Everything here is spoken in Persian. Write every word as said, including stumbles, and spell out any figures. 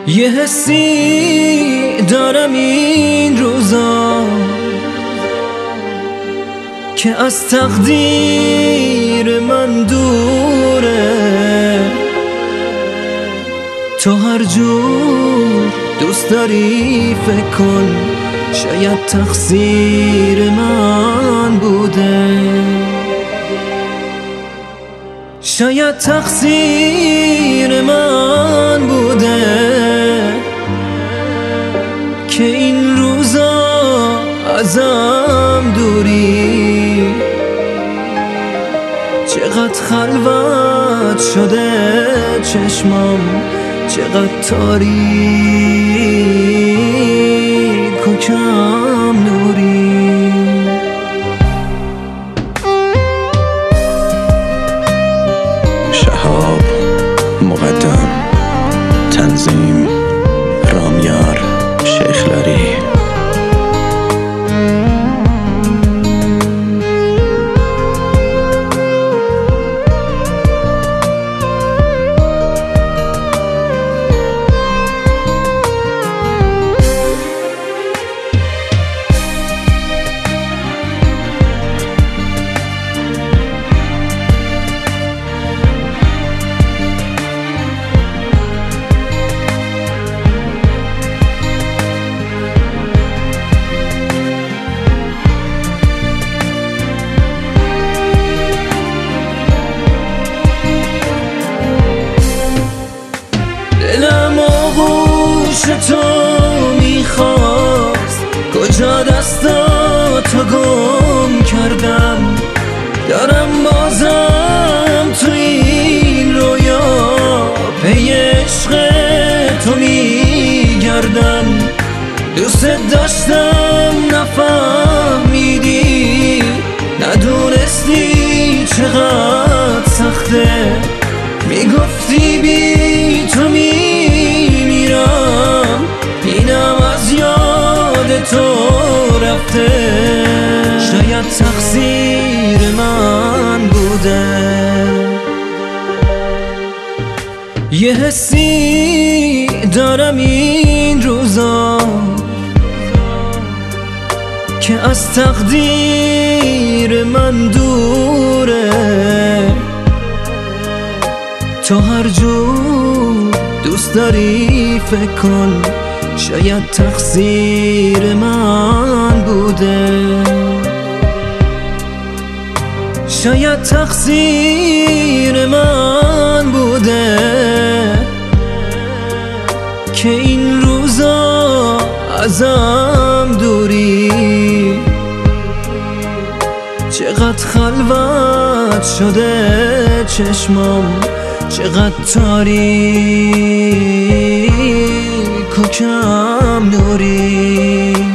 یه حسی دارم این روزا که از تقدیر من دوره. تو هر جور دوست داری فکر کن، شاید تقصیر من بوده، شاید تقصیر من بوده که این روزا ازم دوری. چقدر خلوت شده چشمام، چقدر تاریک و کم نوری. شهاب مقدم، تنظیم رامیار شیخلری. دلم آغوش تو میخواست، کجا دستاتو گم کردم. دارم بازم تو این رویا پی عشق تو میگردم. دوست داشتم نفهمیدی، ندونستی چقدر سخته. میگفتی بی تو میمیرم، اینم از یاد تو رفته. شاید تقصیر من بوده. یه حسی دارم این روزا که از تقدیر من دوره. تو هر جور دوست داری فکر کن، شاید تقصیر من بوده، شاید تقصیر من بوده که این روزا ازم دوری. چقدر خلوت شده چشمام، چقدر تاریک و کم نوری.